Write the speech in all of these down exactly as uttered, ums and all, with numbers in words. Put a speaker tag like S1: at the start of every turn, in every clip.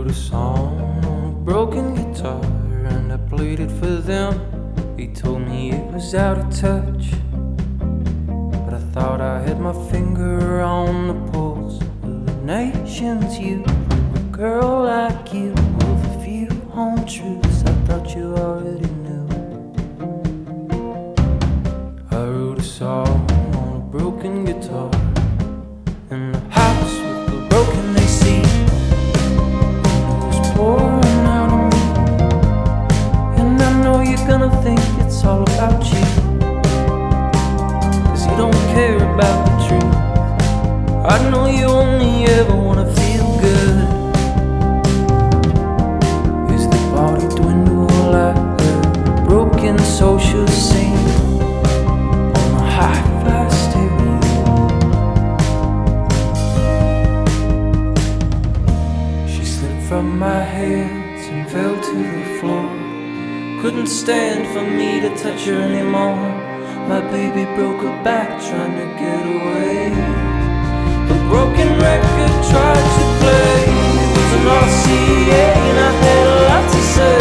S1: wrote a song on a broken guitar and I played it for them. He told me it was out of touch, but I thought I had my finger on the pulse of the nation's youth. A girl like you with a few home truths I thought you already knew. I wrote a song on a broken guitar in the house with the broken A C. It was pouring out of me, and I know you're gonna think it's all about you, 'cause you don't care about the truth. I know you only ever wanna feel good. Is the body dwindle like the broken social scene on a hi-fi stereo? She slipped from my hands and fell to the floor. Couldn't stand for me to touch her anymore. My baby broke her back trying to get away. The broken record tried to play. It was an R C A and I had a lot to say,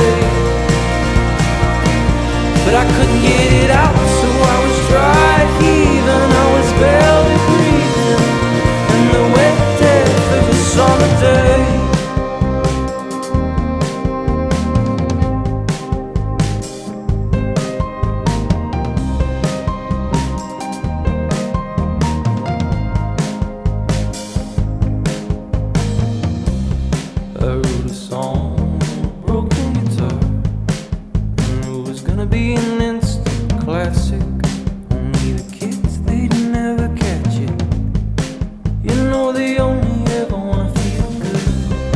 S1: but I couldn't get it out, so I was dry heaving. I was barely breathing in the wet death of a summer day. I wrote a song on a broken guitar, and it was gonna be an instant classic. Only the kids, they'd never catch it. You know they only ever wanna feel good.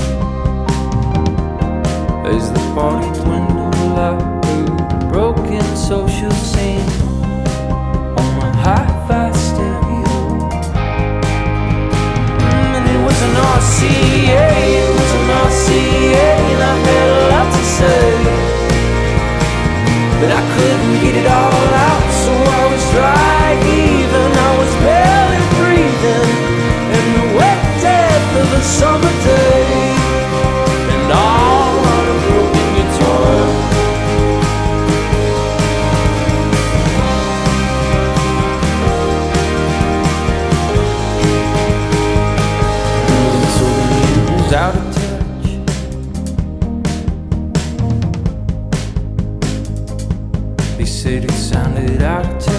S1: As the party dwindled out to the broken social scene on a hi-fi stereo. Mm, and it was an R C A. R C A and I had a lot to say, but I couldn't get it all out, so I was dry heaving. I was barely breathing in the wet death of a summer day, and all on a broken guitar. And so the news out of They said it sounded out of touch.